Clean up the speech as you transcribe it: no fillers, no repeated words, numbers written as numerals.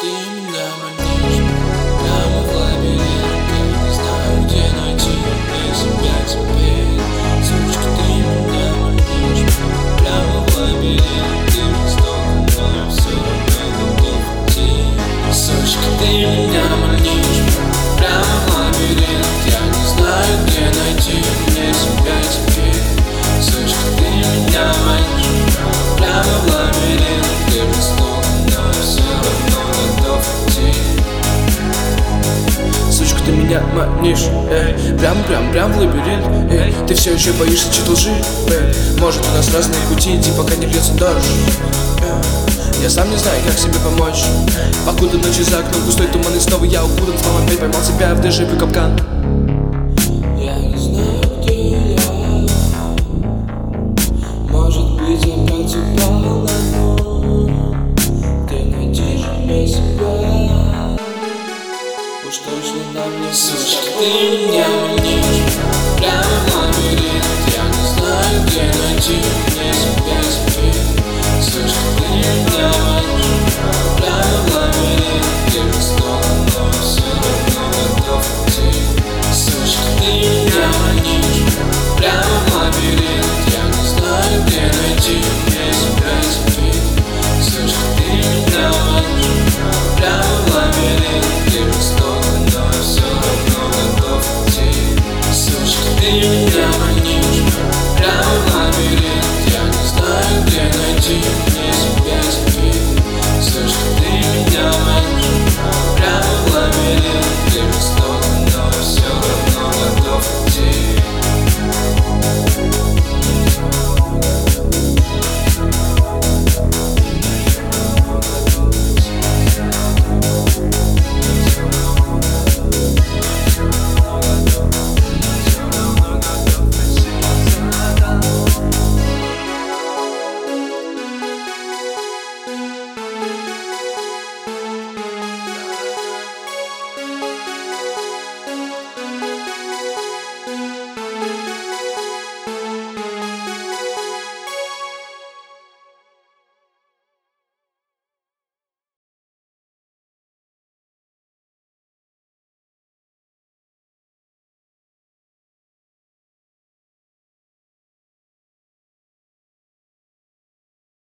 ты меня манишь прямо в лабиринте. Не знаю, где найти мне себя теперь. Сучка, ты меня манишь прямо в лабиринте. Жестоко, но я все равно готов идти. Сучка, ты меня манишь прямо в лабиринт. Я не знаю, где найти мне себя теперь. Сучка, ты меня манишь прямо в лабиринт. Ты жестоко, но я все равно готов идти. Сучка, ты меня манишь, прям в лабиринт, ты все еще боишься чьей лжи, может у нас разные пути, иди пока не льется дождь. Я сам не знаю, как себе помочь. Покуда ночи за окном густой туман, и снова я укутан, снова опять поймал себя в дежавю капкан. Я не знаю, где я. Может быть, опять упал на дно. Ты найдешь мне себя. Уж точно на мне сучка, ты меня манишь прямо в лабиринт. Я не знаю, где найти мне себя теперь. Сучка, ты меня манишь